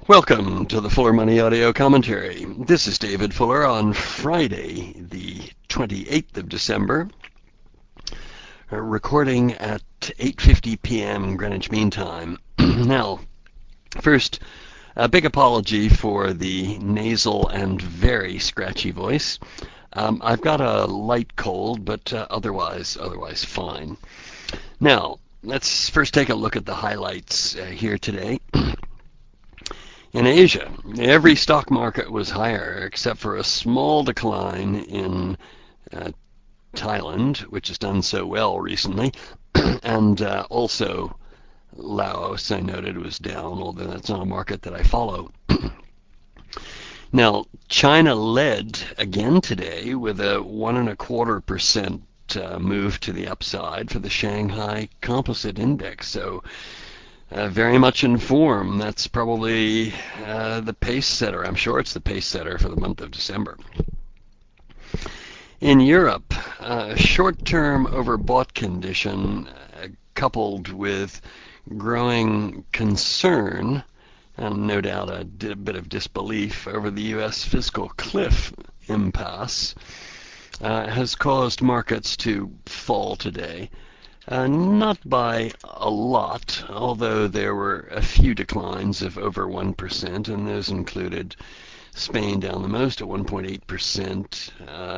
Welcome to the Fuller Money Audio Commentary. This is David Fuller on Friday, the 28th of December, recording at 8:50 p.m. Greenwich Mean Time. Now, first, a big apology for the nasal and very scratchy voice. I've got a light cold, but otherwise fine. Now, let's first take a look at the highlights here today. In Asia, every stock market was higher except for a small decline in Thailand, which has done so well recently, and also Laos, I noted, was down, although that's not a market that I follow. Now, China led again today with a 1.25% move to the upside for the Shanghai Composite Index. So very much in form. That's probably the pace setter. I'm sure it's the pace setter for the month of December. In Europe, short-term overbought condition coupled with growing concern and no doubt a bit of disbelief over the U.S. fiscal cliff impasse has caused markets to fall today. Not by a lot, although there were a few declines of over 1%, and those included Spain down the most at 1.8%,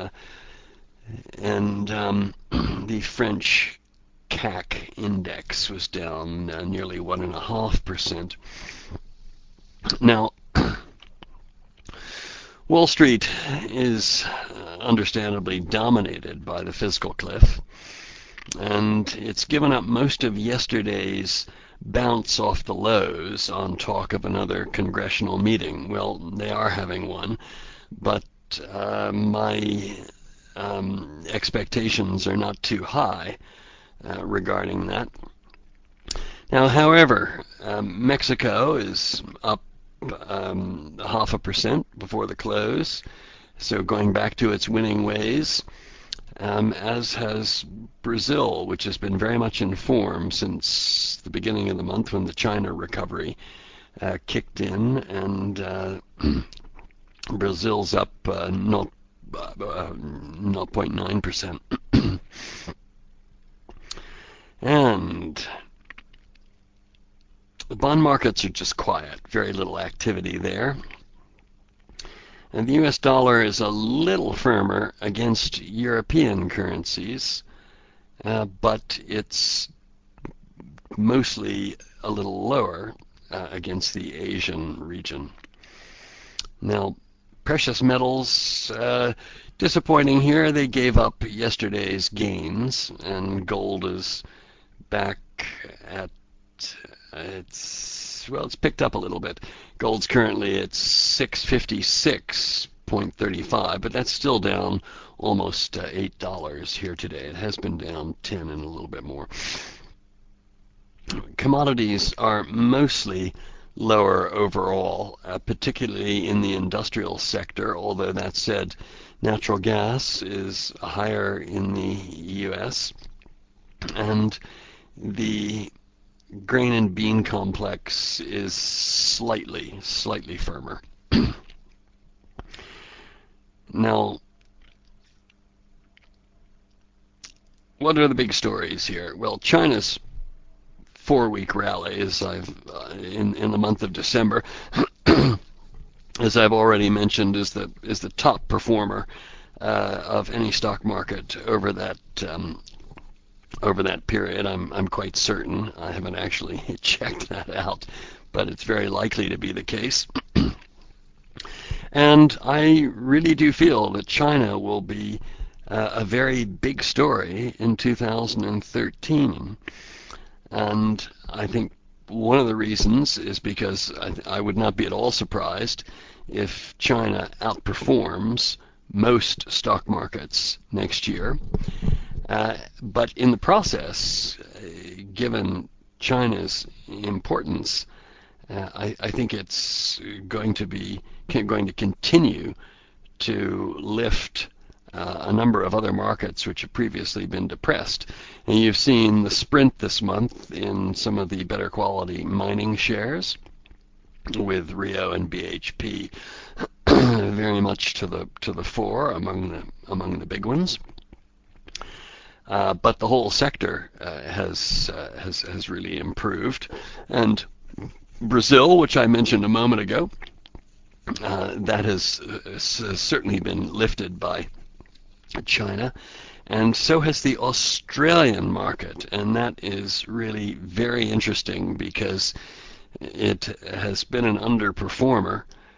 and the French CAC index was down nearly 1.5%. Now, Wall Street is understandably dominated by the fiscal cliff, and it's given up most of yesterday's bounce off the lows on talk of another congressional meeting. Well, they are having one, but my expectations are not too high regarding that. Now, however, Mexico is up 0.5% before the close, so going back to its winning ways. As has Brazil, which has been very much in form since the beginning of the month when the China recovery kicked in, and Brazil's up 0.9%. And the bond markets are just quiet, very little activity there. And the US dollar is a little firmer against European currencies, but it's mostly a little lower against the Asian region. Now, precious metals, disappointing here. They gave up yesterday's gains, and gold is back at it's picked up a little bit. Gold's currently at 656.35, but that's still down almost $8 here today. It has been down 10 and a little bit more. Commodities are mostly lower overall, particularly in the industrial sector, although that said, natural gas is higher in the U.S., and the grain and bean complex is slightly firmer. Now, what are the big stories here? Well, China's 4-week rally, as I've in the month of December, as I've already mentioned, is the top performer of any stock market over that period. I'm quite certain. I haven't actually checked that out, but it's very likely to be the case. And I really do feel that China will be a very big story in 2013. And I think one of the reasons is because I would not be at all surprised if China outperforms most stock markets next year. But in the process, given China's importance, I think it's going to continue to lift a number of other markets which have previously been depressed. And you've seen the sprint this month in some of the better quality mining shares. with Rio and BHP very much to the fore among the big ones. But the whole sector has really improved, and Brazil, which I mentioned a moment ago, that has certainly been lifted by China, and so has the Australian market, and that is really very interesting because it has been an underperformer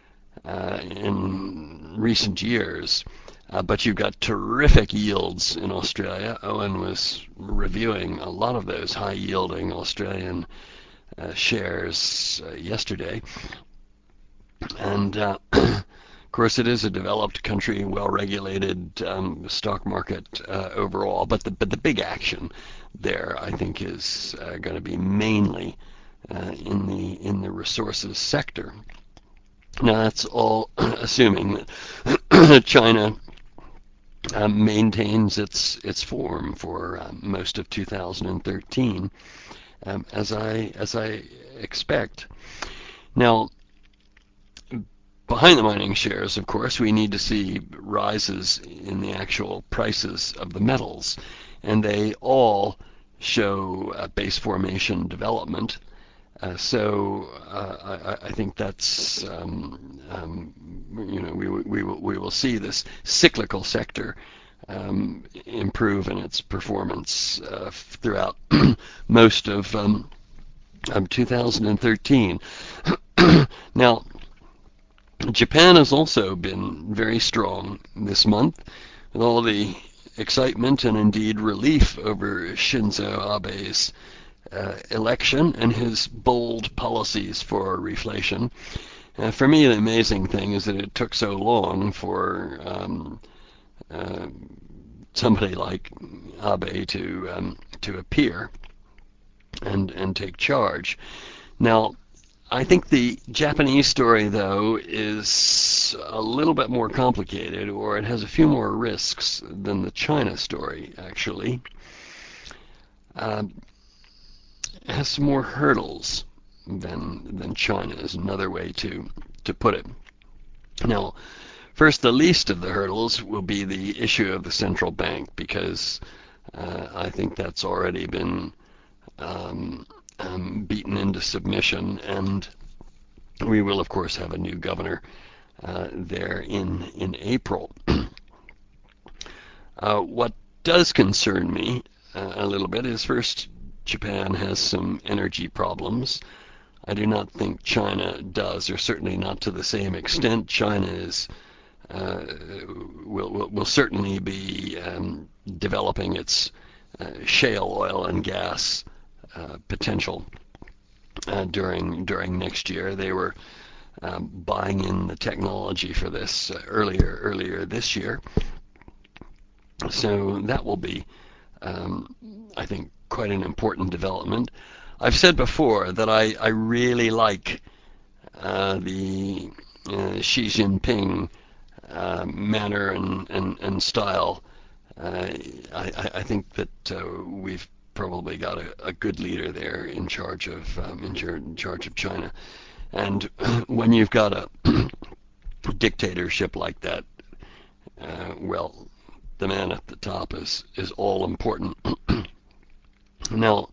in recent years. But you've got terrific yields in Australia. Owen was reviewing a lot of those high-yielding Australian shares yesterday. And of course, it is a developed country, well-regulated stock market overall. But the big action there, I think, is going to be mainly in the resources sector. Now, that's all assuming that China maintains its form for most of 2013, as I expect. Now, behind the mining shares, of course, we need to see rises in the actual prices of the metals, and they all show base formation development. So I think that's we will see this cyclical sector improve in its performance throughout most of 2013. Now, Japan has also been very strong this month, with all the excitement and indeed relief over Shinzo Abe's election and his bold policies for reflation. For me, the amazing thing is that it took so long for somebody like Abe to appear and take charge. Now, I think the Japanese story, though, is a little bit more complicated, or it has a few more risks than the China story, actually. It has some more hurdles than China, is another way to put it. Now, first, the least of the hurdles will be the issue of the central bank, because I think that's already been beaten into submission, and we will, of course, have a new governor there in April. What does concern me a little bit is, first, Japan has some energy problems. I do not think China does, or certainly not to the same extent. China is will certainly be developing its shale oil and gas potential during next year. They were buying in the technology for this earlier this year. So that will be, I think, quite an important development. I've said before that I really like the Xi Jinping manner and style. I think that we've probably got a good leader there in charge of China. And when you've got a dictatorship like that, well, the man at the top is all important. Now,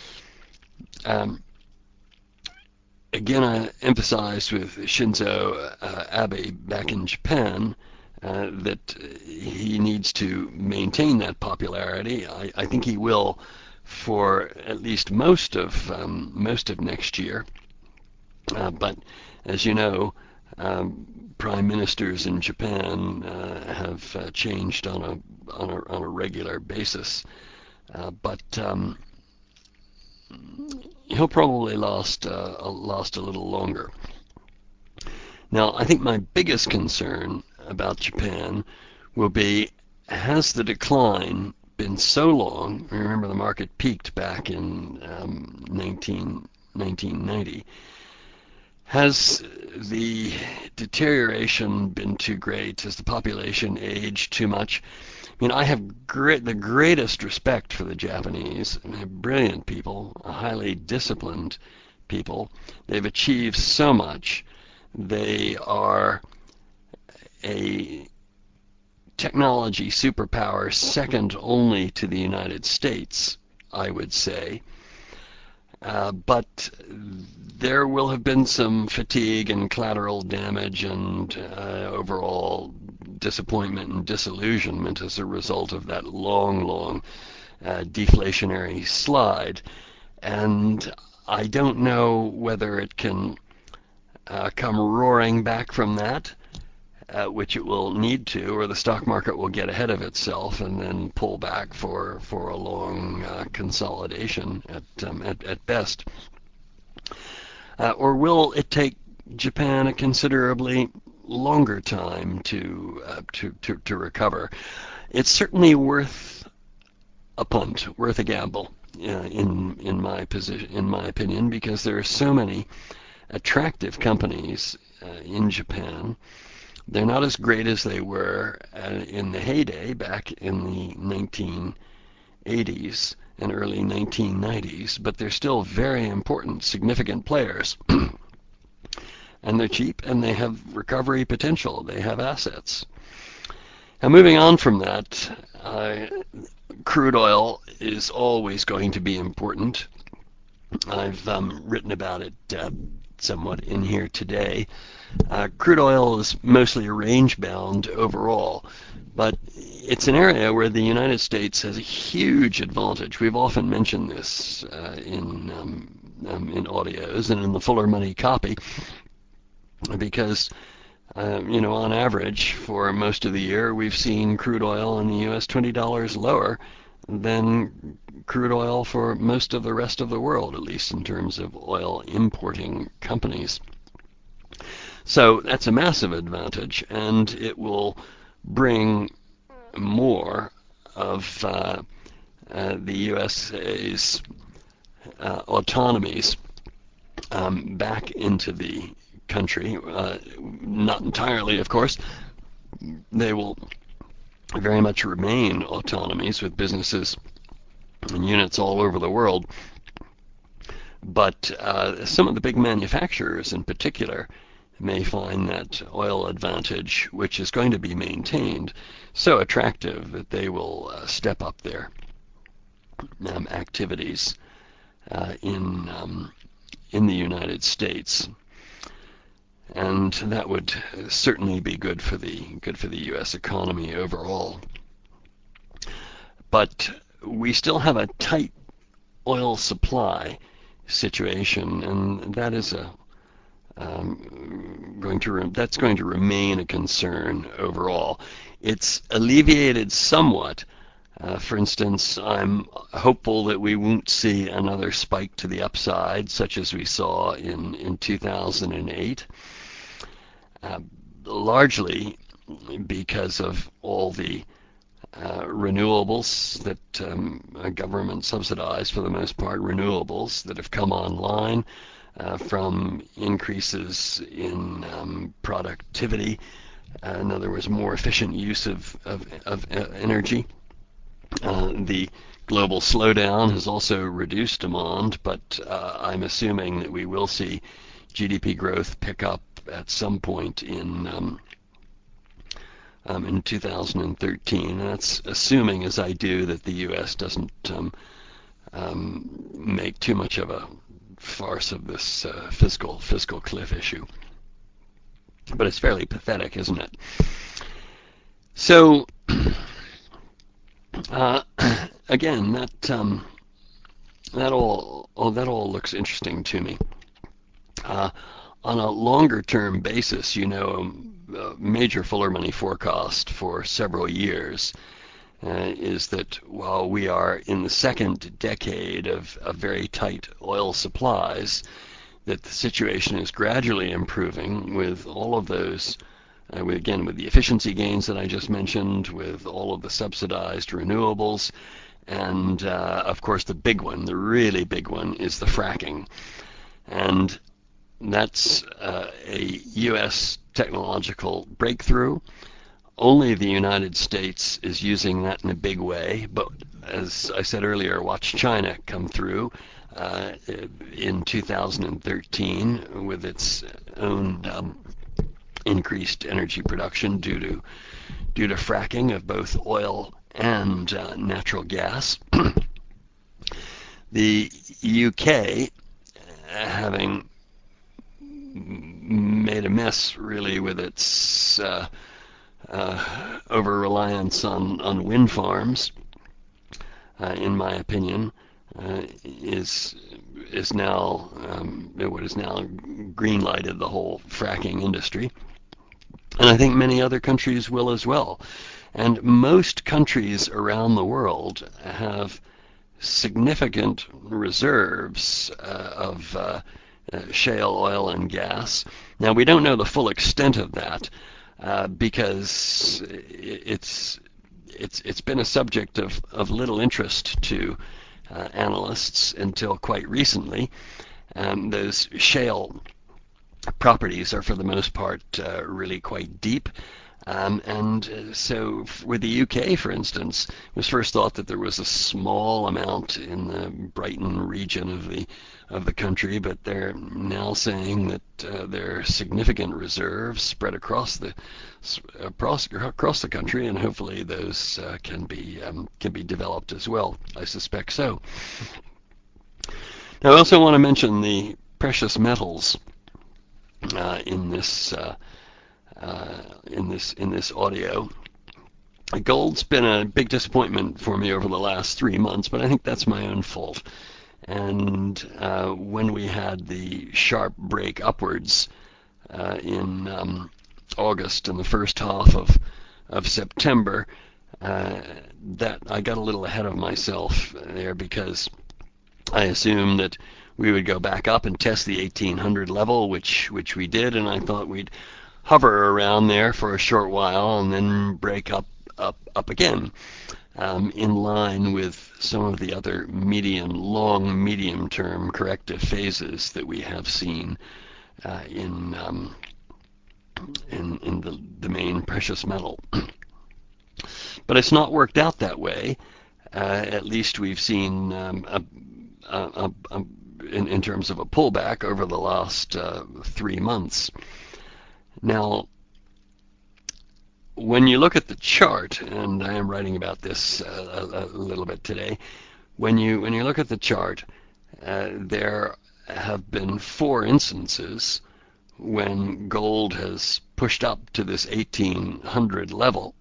again, I emphasized with Shinzo Abe back in Japan that he needs to maintain that popularity. I think he will for at least most of next year. But as you know, prime ministers in Japan have changed on a regular basis. But he'll probably last a little longer. Now, I think my biggest concern about Japan will be, has the decline been so long? Remember, the market peaked back in 1990. Has the deterioration been too great? Has the population aged too much? I mean, I have the greatest respect for the Japanese. They're brilliant people, highly disciplined people. They've achieved so much. They are a technology superpower second only to the United States, I would say. But there will have been some fatigue and collateral damage and overall disappointment and disillusionment as a result of that long deflationary slide. And I don't know whether it can come roaring back from that, which it will need to, or the stock market will get ahead of itself and then pull back for a long consolidation at best. Or will it take Japan a considerably longer time to recover? It's certainly worth a punt, worth a gamble, in my opinion, because there are so many attractive companies in Japan. They're not as great as they were in the heyday back in the 1980s and early 1990s, but they're still very important, significant players. And they're cheap, and they have recovery potential. They have assets. Now, moving on from that, crude oil is always going to be important. I've written about it somewhat in here today. Crude oil is mostly range-bound overall, but it's an area where the United States has a huge advantage. We've often mentioned this in audios and in the Fuller Money copy, because on average for most of the year we've seen crude oil in the U.S. $20 lower than crude oil for most of the rest of the world, at least in terms of oil importing companies. So that's a massive advantage, and it will bring more of the USA's autonomies back into the country. Not entirely, of course. They will very much remain autonomies with businesses and units all over the world. But some of the big manufacturers in particular may find that oil advantage, which is going to be maintained, so attractive that they will step up their activities in the United States. And that would certainly be good for the U.S. economy overall. But we still have a tight oil supply situation, and that is that's going to remain a concern overall. It's alleviated somewhat. For instance, I'm hopeful that we won't see another spike to the upside, such as we saw in 2008. Largely because of all the renewables that government subsidized, for the most part, renewables that have come online from increases in productivity, in other words, more efficient use of energy. The global slowdown has also reduced demand, but I'm assuming that we will see GDP growth pick up at some point in 2013. And that's assuming, as I do, that the U.S. doesn't make too much of a farce of this fiscal cliff issue. But it's fairly pathetic, isn't it? So again, that all looks interesting to me. On a longer-term basis, a major Fuller Money forecast for several years is that while we are in the second decade of very tight oil supplies, that the situation is gradually improving with all of those, with the efficiency gains that I just mentioned, with all of the subsidized renewables, and of course the big one, the really big one, is the fracking. And that's a U.S. technological breakthrough. Only the United States is using that in a big way, but as I said earlier, watch China come through. in 2013 with its own increased energy production due to fracking of both oil and natural gas. The UK, having made a mess really with its over-reliance on wind farms, in my opinion, is now what is now green-lighted the whole fracking industry. And I think many other countries will as well. And most countries around the world have significant reserves of shale oil and gas. Now, we don't know the full extent of that because it's been a subject of little interest to analysts until quite recently. Those shale properties are for the most part really quite deep. And so with the UK, for instance, it was first thought that there was a small amount in the Brighton region of the country, but they're now saying that there are significant reserves spread across the country, and hopefully those can be developed as well. I suspect so. Now, I also want to mention the precious metals in this audio. Gold's been a big disappointment for me over the last 3 months, but I think that's my own fault. And when we had the sharp break upwards in August and the first half of September, that I got a little ahead of myself there because I assumed that we would go back up and test the 1800 level, which we did, and I thought we'd hover around there for a short while and then break up again, in line with some of the other medium-term corrective phases that we have seen in the main precious metal. But it's not worked out that way. At least we've seen in terms of a pullback over the last 3 months. Now, when you look at the chart, and I am writing about this a little bit today, when you look at the chart, there have been 4 instances when gold has pushed up to this 1800 level,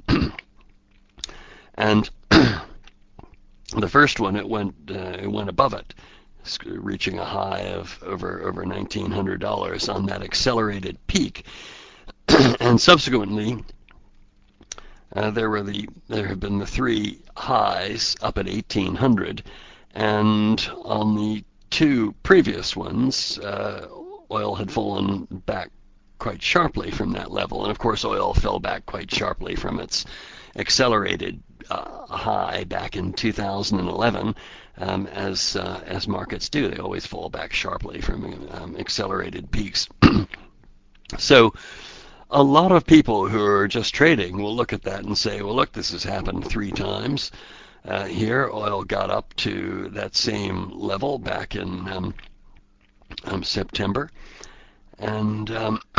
and the first one it went above it, reaching a high of over $1,900 on that accelerated peak. And subsequently, there have been the 3 highs up at 1800, and on the 2 previous ones, oil had fallen back quite sharply from that level, and of course oil fell back quite sharply from its accelerated high back in 2011, as markets do. They always fall back sharply from accelerated peaks. So a lot of people who are just trading will look at that and say, well, look, this has happened 3 times. Here, oil got up to that same level back in September and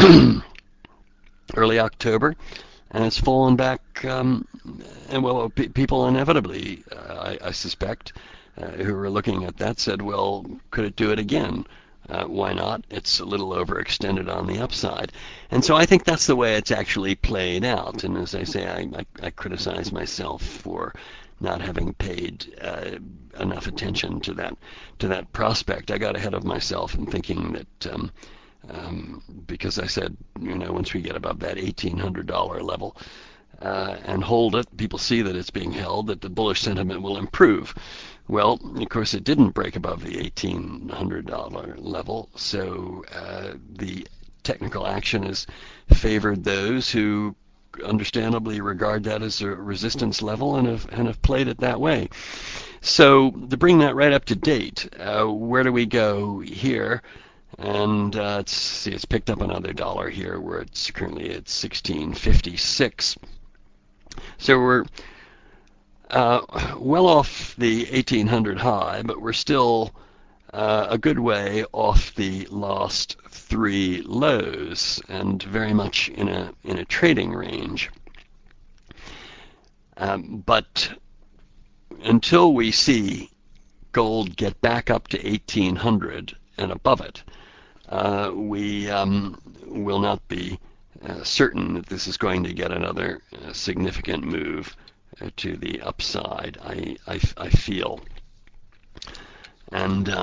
early October, and it's fallen back. And well, people inevitably, I suspect, who are looking at that said, well, could it do it again? Why not? It's a little overextended on the upside. And so I think that's the way it's actually played out. And as I say, I criticize myself for not having paid enough attention to that prospect. I got ahead of myself in thinking that because I said, once we get above that $1,800 level and hold it, people see that it's being held, that the bullish sentiment will improve. Well, of course, it didn't break above the $1,800 level, so the technical action has favored those who understandably regard that as a resistance level and have played it that way. So to bring that right up to date, where do we go here? And it's picked up another dollar here, where it's currently at 16.56. So we're well off the 1800 high, but we're still a good way off the last three lows and very much in a trading range. But until we see gold get back up to 1800 and above it, we will not be certain that this is going to get another significant move to the upside, I feel. And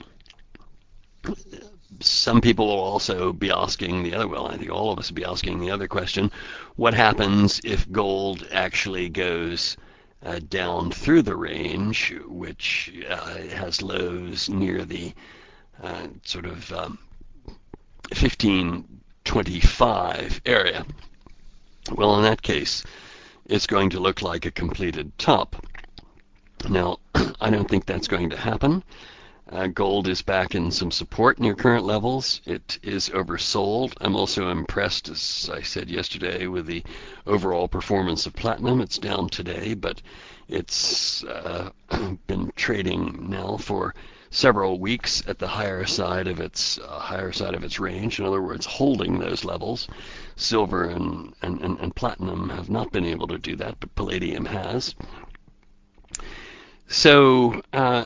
some people will also be asking the other, well, I think all of us will be asking the other question, what happens if gold actually goes down through the range, which has lows near the sort of 1525 area? Well, in that case, it's going to look like a completed top. Now, I don't think that's going to happen. Gold is back in some support near current levels. It is oversold. I'm also impressed, as I said yesterday, with the overall performance of platinum. It's down today, but it's been trading now for several weeks at the higher side of its range. In other words, holding those levels. Silver and platinum have not been able to do that, but palladium has. So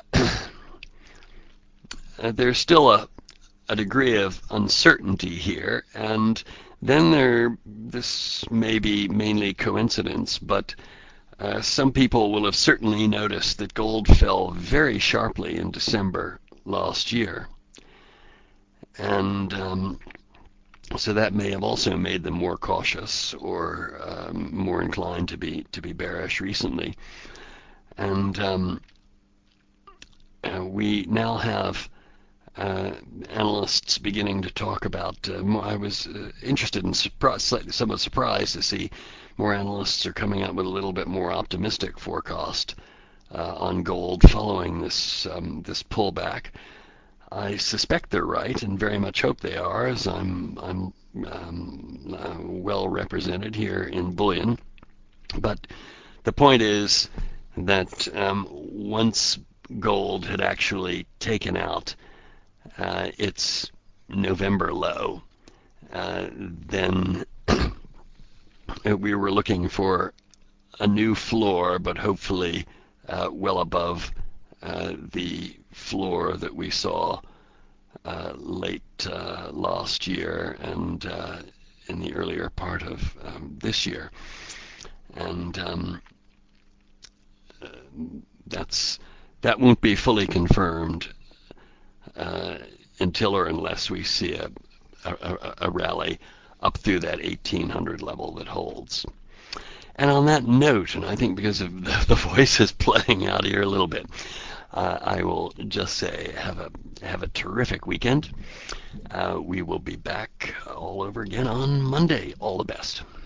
there's still a degree of uncertainty here, and then this may be mainly coincidence, but some people will have certainly noticed that gold fell very sharply in December last year, and so that may have also made them more cautious or more inclined to be bearish recently. And we now have analysts beginning to talk about. I was interested and slightly somewhat surprised to see more analysts are coming out with a little bit more optimistic forecast on gold following this pullback. I suspect they're right, and very much hope they are, as I'm well represented here in bullion. But the point is that once gold had actually taken out its November low, then we were looking for a new floor, but hopefully well above the floor that we saw late last year and in the earlier part of this year. And that won't be fully confirmed until or unless we see a rally up through that 1800 level that holds. And on that note, and I think because of the voices playing out here a little bit, I will just say have a terrific weekend. We will be back all over again on Monday. All the best.